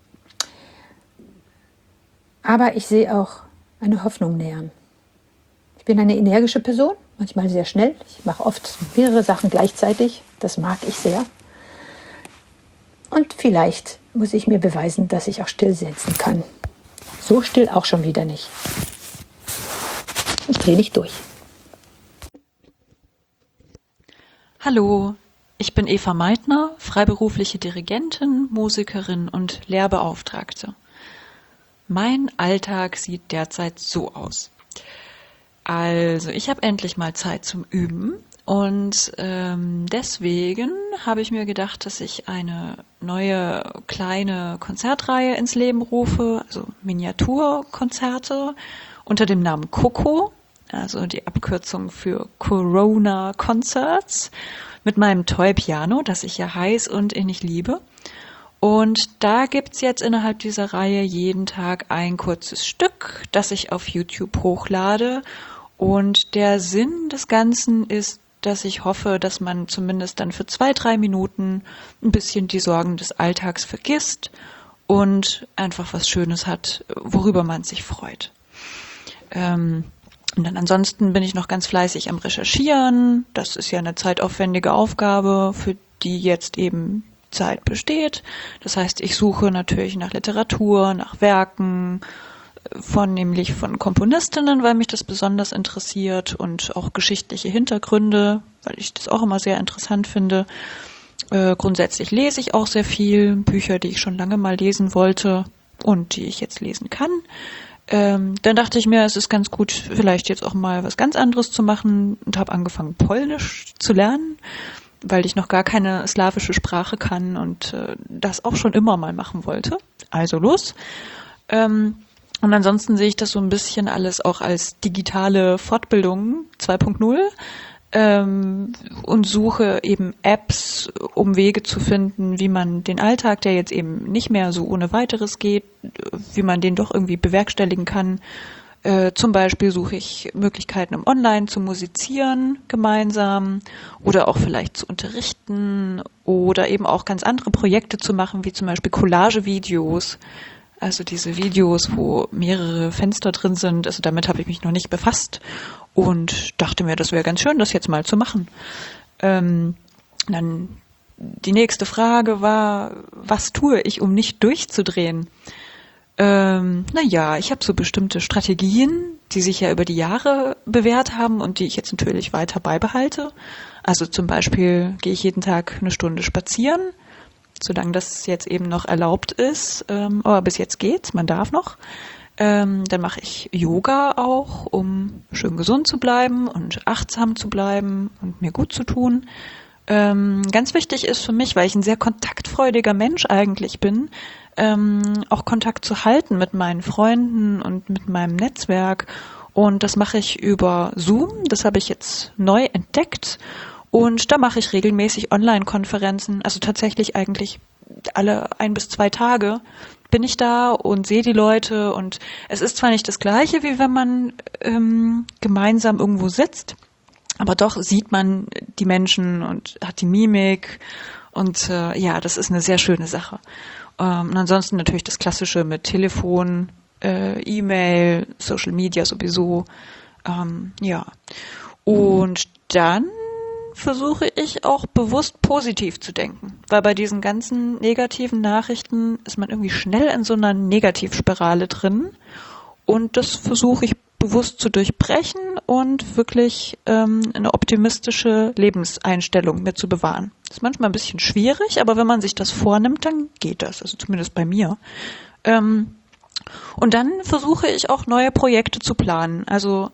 Aber ich sehe auch eine Hoffnung nähern. Ich bin eine energische Person, manchmal sehr schnell. Ich mache oft mehrere Sachen gleichzeitig. Das mag ich sehr. Und vielleicht muss ich mir beweisen, dass ich auch still sitzen kann. So still auch schon wieder nicht. Ich drehe nicht durch. Hallo, ich bin Eva Meitner, freiberufliche Dirigentin, Musikerin und Lehrbeauftragte. Mein Alltag sieht derzeit so aus. Also, ich habe endlich mal Zeit zum Üben und ähm, deswegen habe ich mir gedacht, dass ich eine neue kleine Konzertreihe ins Leben rufe, also Miniaturkonzerte unter dem Namen Coco, also die Abkürzung für Corona Concerts, mit meinem Toy Piano, das ich ja heiß und innig liebe. Und da gibt's jetzt innerhalb dieser Reihe jeden Tag ein kurzes Stück, das ich auf YouTube hochlade. Und der Sinn des Ganzen ist, dass ich hoffe, dass man zumindest dann für zwei, drei Minuten ein bisschen die Sorgen des Alltags vergisst und einfach was Schönes hat, worüber man sich freut. Ähm, und dann ansonsten bin ich noch ganz fleißig am Recherchieren. Das ist ja eine zeitaufwendige Aufgabe, für die jetzt eben Zeit besteht. Das heißt, ich suche natürlich nach Literatur, nach Werken, von nämlich von Komponistinnen, weil mich das besonders interessiert, und auch geschichtliche Hintergründe, weil ich das auch immer sehr interessant finde. Äh, grundsätzlich lese ich auch sehr viel, Bücher, die ich schon lange mal lesen wollte und die ich jetzt lesen kann. Ähm, dann dachte ich mir, es ist ganz gut, vielleicht jetzt auch mal was ganz anderes zu machen, und habe angefangen, Polnisch zu lernen, weil ich noch gar keine slawische Sprache kann und äh, das auch schon immer mal machen wollte. Also los. Ähm, Und ansonsten sehe ich das so ein bisschen alles auch als digitale Fortbildung zwei Punkt null ähm, und suche eben Apps, um Wege zu finden, wie man den Alltag, der jetzt eben nicht mehr so ohne weiteres geht, wie man den doch irgendwie bewerkstelligen kann. Äh, zum Beispiel suche ich Möglichkeiten, um online zu musizieren gemeinsam oder auch vielleicht zu unterrichten oder eben auch ganz andere Projekte zu machen, wie zum Beispiel Collagevideos. Also diese Videos, wo mehrere Fenster drin sind, also damit habe ich mich noch nicht befasst und dachte mir, das wäre ganz schön, das jetzt mal zu machen. Ähm, dann die nächste Frage war, was tue ich, um nicht durchzudrehen? Ähm, naja, ich habe so bestimmte Strategien, die sich ja über die Jahre bewährt haben und die ich jetzt natürlich weiter beibehalte. Also zum Beispiel gehe ich jeden Tag eine Stunde spazieren. solange das jetzt eben noch erlaubt ist. Ähm, aber bis jetzt geht's, man darf noch. Ähm, dann mache ich Yoga auch, um schön gesund zu bleiben und achtsam zu bleiben und mir gut zu tun. Ähm, ganz wichtig ist für mich, weil ich ein sehr kontaktfreudiger Mensch eigentlich bin, ähm, auch Kontakt zu halten mit meinen Freunden und mit meinem Netzwerk. Und das mache ich über Zoom. Das habe ich jetzt neu entdeckt. Und da mache ich regelmäßig Online-Konferenzen, also tatsächlich eigentlich alle ein bis zwei Tage bin ich da und sehe die Leute. Und es ist zwar nicht das Gleiche, wie wenn man ähm, gemeinsam irgendwo sitzt, aber doch sieht man die Menschen und hat die Mimik. Und äh, ja, das ist eine sehr schöne Sache. Ähm, und ansonsten natürlich das Klassische mit Telefon, äh, E-Mail, Social Media sowieso. Ähm, ja. Und dann versuche ich auch bewusst positiv zu denken, weil bei diesen ganzen negativen Nachrichten ist man irgendwie schnell in so einer Negativspirale drin und das versuche ich bewusst zu durchbrechen und wirklich ähm, eine optimistische Lebenseinstellung mir zu bewahren. Das ist manchmal ein bisschen schwierig, aber wenn man sich das vornimmt, dann geht das, also zumindest bei mir. Ähm, und dann versuche ich auch neue Projekte zu planen, also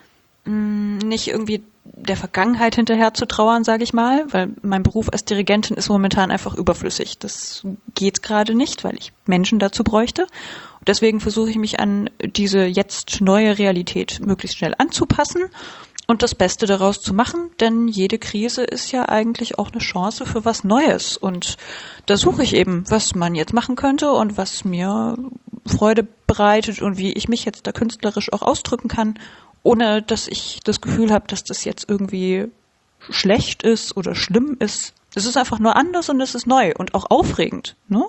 mh, nicht irgendwie der Vergangenheit hinterher zu trauern, sage ich mal, weil mein Beruf als Dirigentin ist momentan einfach überflüssig. Das geht gerade nicht, weil ich Menschen dazu bräuchte. Und deswegen versuche ich mich an diese jetzt neue Realität möglichst schnell anzupassen und das Beste daraus zu machen, denn jede Krise ist ja eigentlich auch eine Chance für was Neues. Und da suche ich eben, was man jetzt machen könnte und was mir Freude bereitet und wie ich mich jetzt da künstlerisch auch ausdrücken kann, ohne dass ich das Gefühl habe, dass das jetzt irgendwie schlecht ist oder schlimm ist. Es ist einfach nur anders und es ist neu und auch aufregend. Ne?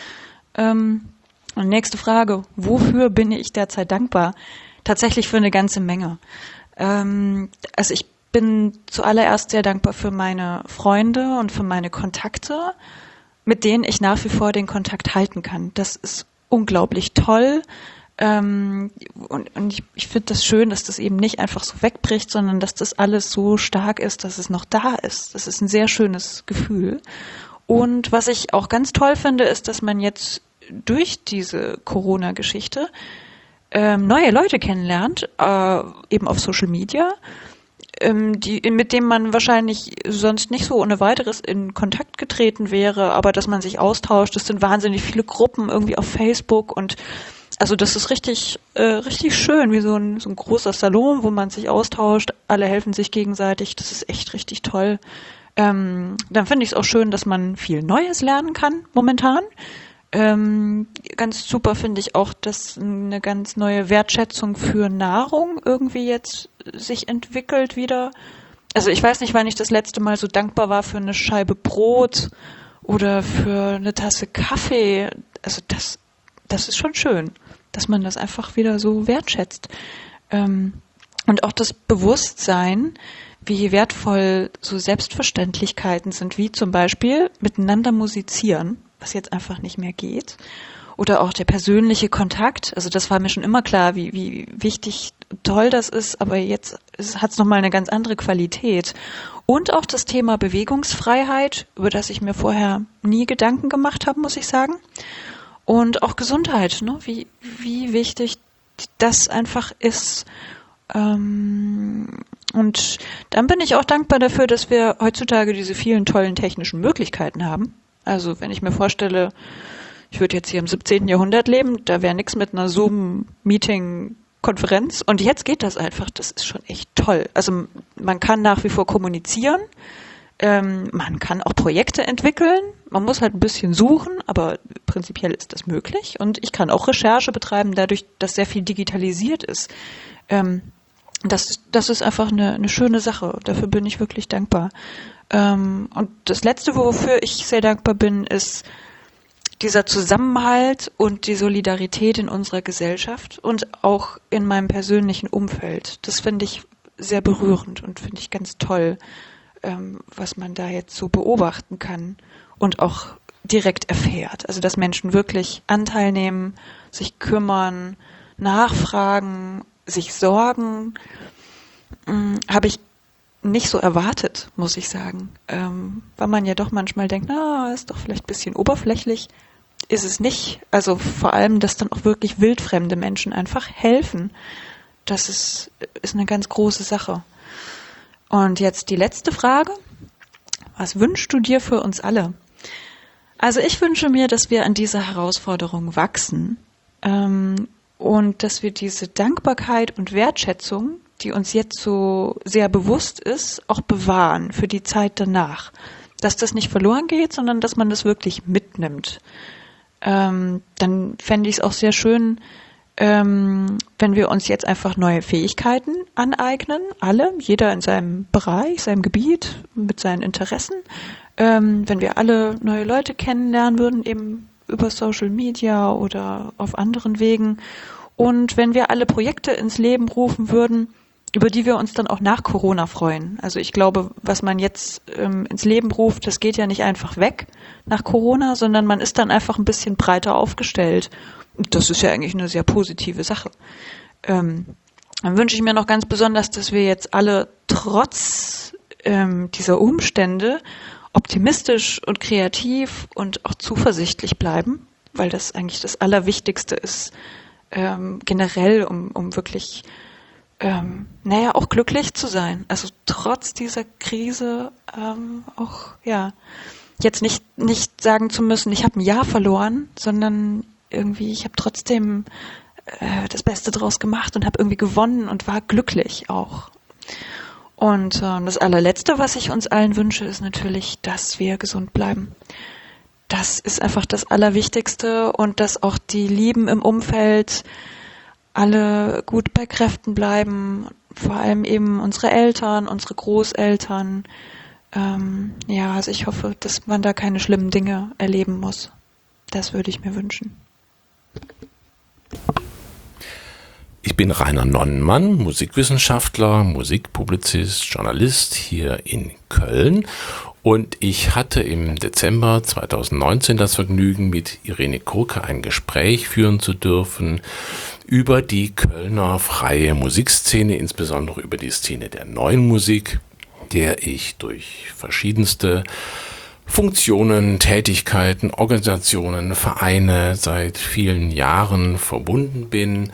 Ähm, und nächste Frage, wofür bin ich derzeit dankbar? Tatsächlich für eine ganze Menge. Ähm, also ich bin zuallererst sehr dankbar für meine Freunde und für meine Kontakte, mit denen ich nach wie vor den Kontakt halten kann. Das ist unglaublich toll. Ähm, und, und ich, ich finde das schön, dass das eben nicht einfach so wegbricht, sondern dass das alles so stark ist, dass es noch da ist. Das ist ein sehr schönes Gefühl. Und was ich auch ganz toll finde, ist, dass man jetzt durch diese Corona-Geschichte ähm, neue Leute kennenlernt, äh, eben auf Social Media, ähm, die, mit denen man wahrscheinlich sonst nicht so ohne weiteres in Kontakt getreten wäre, aber dass man sich austauscht. Es sind wahnsinnig viele Gruppen irgendwie auf Facebook und also das ist richtig, äh, richtig schön, wie so ein, so ein großer Salon, wo man sich austauscht, alle helfen sich gegenseitig, das ist echt richtig toll. Ähm, dann finde ich es auch schön, dass man viel Neues lernen kann momentan. Ähm, ganz super finde ich auch, dass eine ganz neue Wertschätzung für Nahrung irgendwie jetzt sich entwickelt wieder. Also ich weiß nicht, wann ich das letzte Mal so dankbar war für eine Scheibe Brot oder für eine Tasse Kaffee. Also das, das ist schon schön, dass man das einfach wieder so wertschätzt. Ähm, und auch das Bewusstsein, wie wertvoll so Selbstverständlichkeiten sind, wie zum Beispiel miteinander musizieren, was jetzt einfach nicht mehr geht. Oder auch der persönliche Kontakt. Also das war mir schon immer klar, wie, wie wichtig, toll das ist, aber jetzt hat es nochmal eine ganz andere Qualität. Und auch das Thema Bewegungsfreiheit, über das ich mir vorher nie Gedanken gemacht habe, muss ich sagen. Und auch Gesundheit, ne? wie, wie wichtig das einfach ist. Ähm, und dann bin ich auch dankbar dafür, dass wir heutzutage diese vielen tollen technischen Möglichkeiten haben. Also wenn ich mir vorstelle, ich würde jetzt hier im siebzehnten Jahrhundert leben, da wäre nichts mit einer Zoom-Meeting-Konferenz. Und jetzt geht das einfach, das ist schon echt toll. Also man kann nach wie vor kommunizieren, ähm, man kann auch Projekte entwickeln, man muss halt ein bisschen suchen, aber prinzipiell ist das möglich. Und ich kann auch Recherche betreiben, dadurch, dass sehr viel digitalisiert ist. Ähm, das, das ist einfach eine, eine schöne Sache, dafür bin ich wirklich dankbar. Ähm, und das Letzte, wofür ich sehr dankbar bin, ist dieser Zusammenhalt und die Solidarität in unserer Gesellschaft und auch in meinem persönlichen Umfeld. Das finde ich sehr berührend und finde ich ganz toll, ähm, was man da jetzt so beobachten kann und auch direkt erfährt. Also dass Menschen wirklich Anteil nehmen, sich kümmern, nachfragen, sich sorgen, ähm, habe ich nicht so erwartet, muss ich sagen. Ähm, weil man ja doch manchmal denkt, na, ist doch vielleicht ein bisschen oberflächlich. Ist es nicht. Also vor allem, dass dann auch wirklich wildfremde Menschen einfach helfen. Das ist, ist eine ganz große Sache. Und jetzt die letzte Frage. Was wünschst du dir für uns alle? Also ich wünsche mir, dass wir an dieser Herausforderung wachsen ähm, und dass wir diese Dankbarkeit und Wertschätzung, die uns jetzt so sehr bewusst ist, auch bewahren für die Zeit danach. Dass das nicht verloren geht, sondern dass man das wirklich mitnimmt. Ähm, dann fände ich es auch sehr schön, ähm, wenn wir uns jetzt einfach neue Fähigkeiten aneignen, alle, jeder in seinem Bereich, seinem Gebiet, mit seinen Interessen. Ähm, wenn wir alle neue Leute kennenlernen würden, eben über Social Media oder auf anderen Wegen. Und wenn wir alle Projekte ins Leben rufen würden, über die wir uns dann auch nach Corona freuen. Also ich glaube, was man jetzt ähm, ins Leben ruft, das geht ja nicht einfach weg nach Corona, sondern man ist dann einfach ein bisschen breiter aufgestellt. Und das ist ja eigentlich eine sehr positive Sache. Ähm, dann wünsche ich mir noch ganz besonders, dass wir jetzt alle trotz ähm, dieser Umstände optimistisch und kreativ und auch zuversichtlich bleiben, weil das eigentlich das Allerwichtigste ist, ähm, generell, um, um wirklich Ähm, naja, auch glücklich zu sein. Also trotz dieser Krise ähm, auch, ja, jetzt nicht nicht sagen zu müssen, ich habe ein Jahr verloren, sondern irgendwie, ich habe trotzdem äh, das Beste draus gemacht und habe irgendwie gewonnen und war glücklich auch. Und äh, das allerletzte, was ich uns allen wünsche, ist natürlich, dass wir gesund bleiben. Das ist einfach das Allerwichtigste und dass auch die Lieben im Umfeld alle gut bei Kräften bleiben, vor allem eben unsere Eltern, unsere Großeltern. Ähm, ja, also ich hoffe, dass man da keine schlimmen Dinge erleben muss. Das würde ich mir wünschen. Ich bin Rainer Nonnenmann, Musikwissenschaftler, Musikpublizist, Journalist hier in Köln. Und ich hatte im Dezember zweitausendneunzehn das Vergnügen, mit Irene Kurke ein Gespräch führen zu dürfen über die Kölner freie Musikszene, insbesondere über die Szene der neuen Musik, der ich durch verschiedenste Funktionen, Tätigkeiten, Organisationen, Vereine seit vielen Jahren verbunden bin.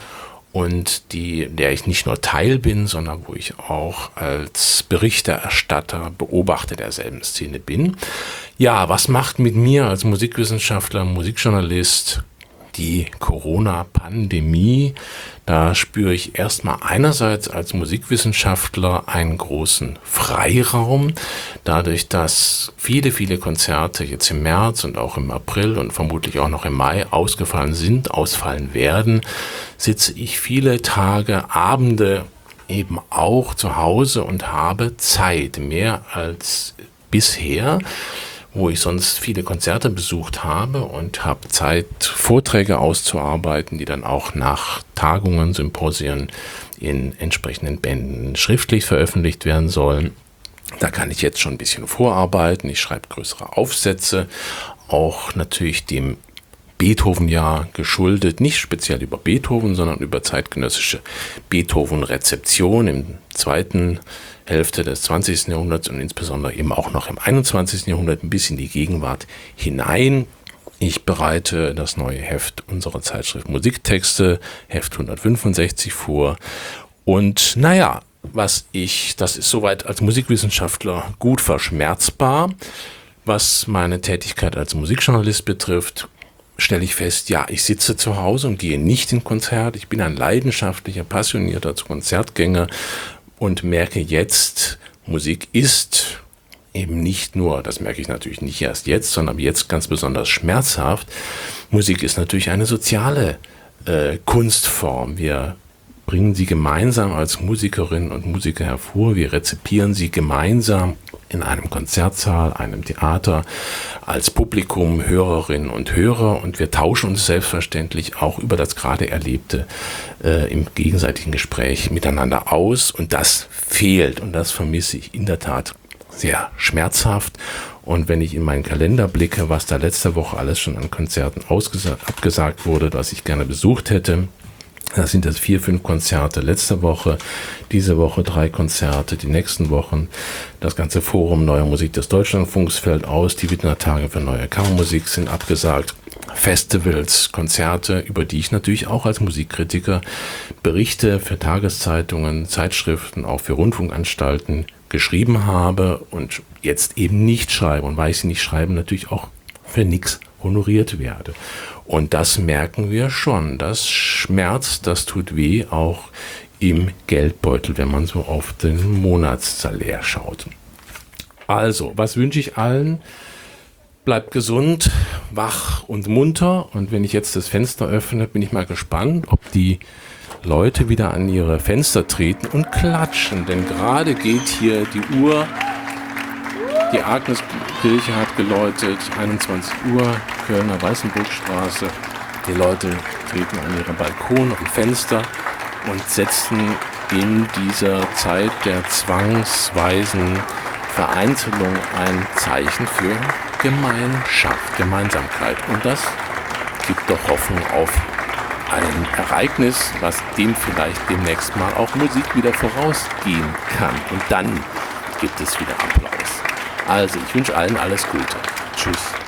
Und die, der ich nicht nur Teil bin, sondern wo ich auch als Berichterstatter, Beobachter derselben Szene bin. Ja, was macht mit mir als Musikwissenschaftler, Musikjournalist die Corona-Pandemie? Da spüre ich erstmal einerseits als Musikwissenschaftler einen großen Freiraum, dadurch, dass viele, viele Konzerte jetzt im März und auch im April und vermutlich auch noch im Mai ausgefallen sind, ausfallen werden, sitze ich viele Tage, Abende eben auch zu Hause und habe Zeit, mehr als bisher, wo ich sonst viele Konzerte besucht habe, und habe Zeit, Vorträge auszuarbeiten, die dann auch nach Tagungen, Symposien in entsprechenden Bänden schriftlich veröffentlicht werden sollen. Da kann ich jetzt schon ein bisschen vorarbeiten. Ich schreibe größere Aufsätze, auch natürlich dem Beethoven-Jahr geschuldet, nicht speziell über Beethoven, sondern über zeitgenössische Beethoven-Rezeption im zweiten Hälfte des zwanzigsten Jahrhunderts und insbesondere eben auch noch im einundzwanzigsten Jahrhundert ein bisschen die Gegenwart hinein. Ich bereite das neue Heft unserer Zeitschrift Musiktexte, Heft hundertfünfundsechzig, vor. Und naja, was ich, das ist soweit als Musikwissenschaftler gut verschmerzbar. Was meine Tätigkeit als Musikjournalist betrifft, stelle ich fest, ja, ich sitze zu Hause und gehe nicht in Konzert. Ich bin ein leidenschaftlicher, passionierter Konzertgänger und merke jetzt, Musik ist eben nicht nur, das merke ich natürlich nicht erst jetzt, sondern jetzt ganz besonders schmerzhaft. Musik ist natürlich eine soziale äh, Kunstform. Wir bringen sie gemeinsam als Musikerinnen und Musiker hervor. Wir rezipieren sie gemeinsam in einem Konzertsaal, einem Theater, als Publikum, Hörerinnen und Hörer, und wir tauschen uns selbstverständlich auch über das gerade Erlebte äh, im gegenseitigen Gespräch miteinander aus, und das fehlt, und das vermisse ich in der Tat sehr schmerzhaft. Und wenn ich in meinen Kalender blicke, was da letzte Woche alles schon an Konzerten ausgesa- abgesagt wurde, was ich gerne besucht hätte, Das sind jetzt vier, fünf Konzerte letzte Woche, diese Woche drei Konzerte, die nächsten Wochen. Das ganze Forum Neuer Musik des Deutschlandfunks fällt aus. Die Wiener Tage für Neue Kammermusik sind abgesagt. Festivals, Konzerte, über die ich natürlich auch als Musikkritiker Berichte für Tageszeitungen, Zeitschriften, auch für Rundfunkanstalten geschrieben habe und jetzt eben nicht schreibe. Und weil ich sie nicht schreibe, natürlich auch für nichts honoriert werde. Und das merken wir schon. Das schmerzt, das tut weh, auch im Geldbeutel, wenn man so auf den Monatssalär schaut. Also, was wünsche ich allen? Bleibt gesund, wach und munter. Und wenn ich jetzt das Fenster öffne, bin ich mal gespannt, ob die Leute wieder an ihre Fenster treten und klatschen. Denn gerade geht hier die Uhr. Die Agneskirche hat geläutet, einundzwanzig Uhr, Kölner Weißenburgstraße. Die Leute treten an ihre Balkone und Fenster und setzen in dieser Zeit der zwangsweisen Vereinzelung ein Zeichen für Gemeinschaft, Gemeinsamkeit. Und das gibt doch Hoffnung auf ein Ereignis, was dem vielleicht demnächst mal auch Musik wieder vorausgehen kann. Und dann gibt es wieder Applaus. Also, ich wünsche allen alles Gute. Tschüss.